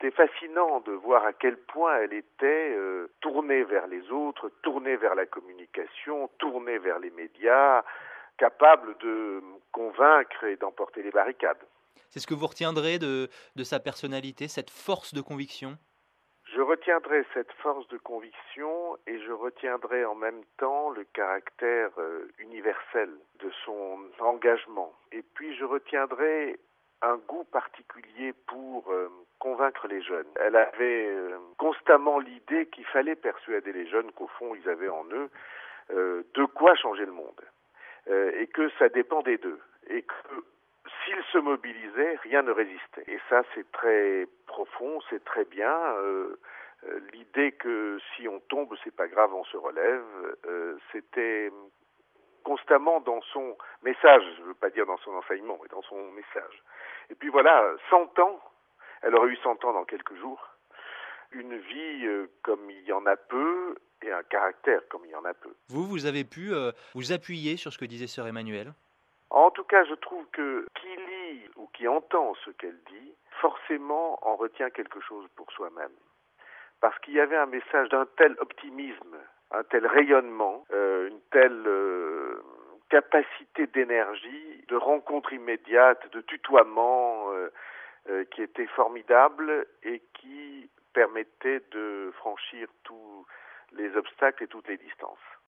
C'était fascinant de voir à quel point elle était tournée vers les autres, tournée vers la communication, tournée vers les médias, capable de convaincre et d'emporter les barricades. C'est ce que vous retiendrez de sa personnalité, cette force de conviction? Je retiendrai cette force de conviction et je retiendrai en même temps le caractère universel de son engagement. Et puis je retiendrai un goût particulier pour convaincre les jeunes. Elle avait constamment l'idée qu'il fallait persuader les jeunes qu'au fond ils avaient en eux de quoi changer le monde et que ça dépendait d'eux et que s'ils se mobilisaient, rien ne résistait. Et ça, c'est très profond, c'est très bien. L'idée que si on tombe, c'est pas grave, on se relève, c'était constamment dans son message, je ne veux pas dire dans son enseignement, mais dans son message. Et puis voilà, 100 ans, elle aurait eu 100 ans dans quelques jours, une vie comme il y en a peu, et un caractère comme il y en a peu. Vous avez pu vous appuyer sur ce que disait sœur Emmanuelle? En tout cas, je trouve que qui lit ou qui entend ce qu'elle dit, forcément en retient quelque chose pour soi-même. Parce qu'il y avait un message d'un tel optimisme, un tel rayonnement, une telle capacité d'énergie, de rencontre immédiate, de tutoiement, qui était formidable et qui permettait de franchir tous les obstacles et toutes les distances.